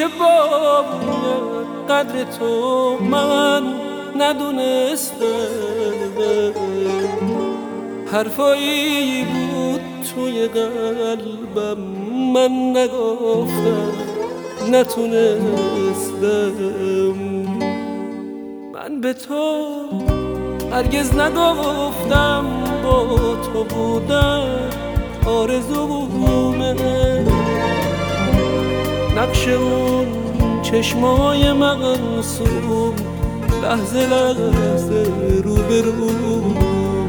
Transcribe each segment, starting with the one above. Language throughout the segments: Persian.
باید قدر تو من ندونستم، حرفایی بود توی قلبم من نگفتم، نتونستم. من به تو هرگز نگفتم با تو بودن آرزومه، نقش اون چشمای معصوم لحظه لحظه روبرومه.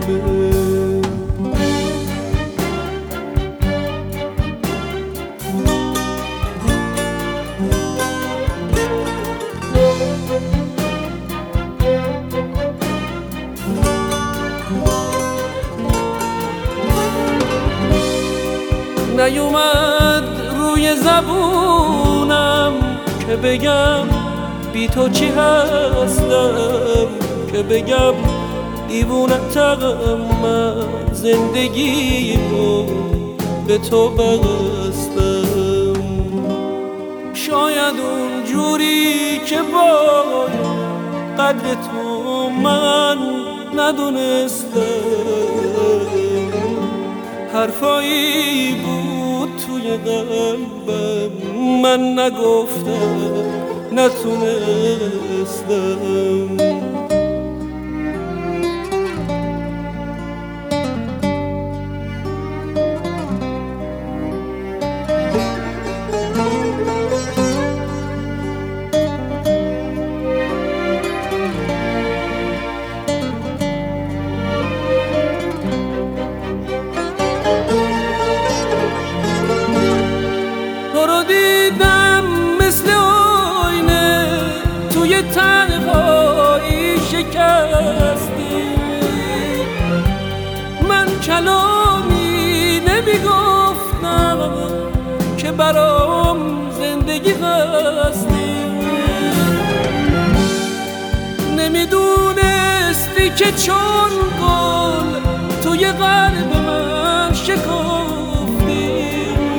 نیومد روی زبونم که بگم بی تو چی هستم، که بگم دیوونتم من زندگی رو به تو بستم. شاید اون جوری که باید قدر تو من ندونستم، حرفایی بود توی قلبم من نگفتم، نتونستم. تو رو دیدم مثل آینه توی تنهایی شکستی، من کلامی نمیگفتم که برام زندگی هستی، نمیدونستی که چون گل توی قلب من شکافتی،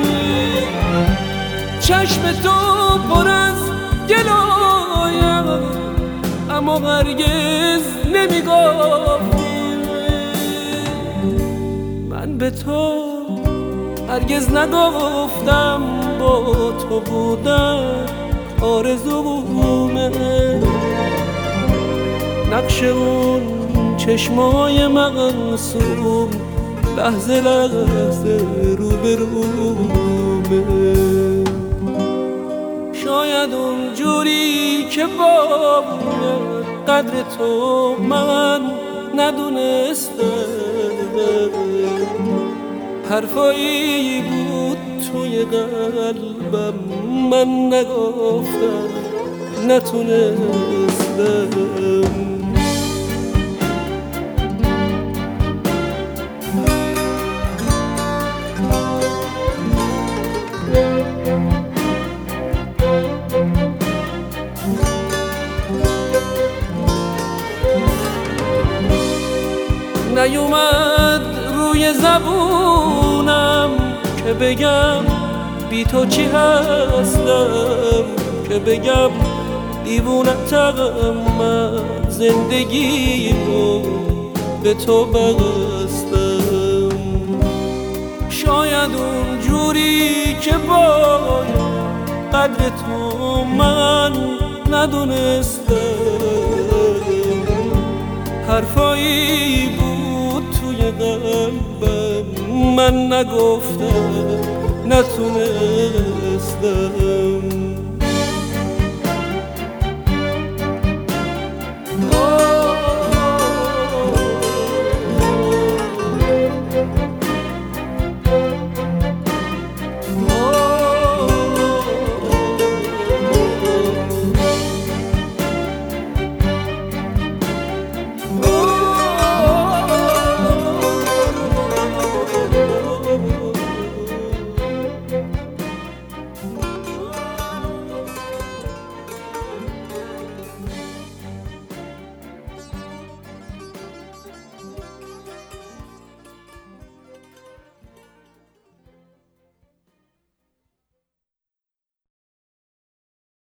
چشم تو پر از گلایم اما هرگز نمیگفتی. من به تو هرگز نگفتم با تو بودن آرزومه، نقش اون چشمای معصوم لحظه لحظه روبرومه. شاید اون جوری که باید قدر تو من ندونستم، حرفایی بود توی قلبم من نگفتم، نتونستم. نیومد روی زبونم که بگم بی تو چی هستم، که بگم دیوونتم من زندگی رو به تو بستم. شاید اون جوری که باید قدر تو من ندونستم، حرفایی بود توی قلبم من نگفتم، نتونستم.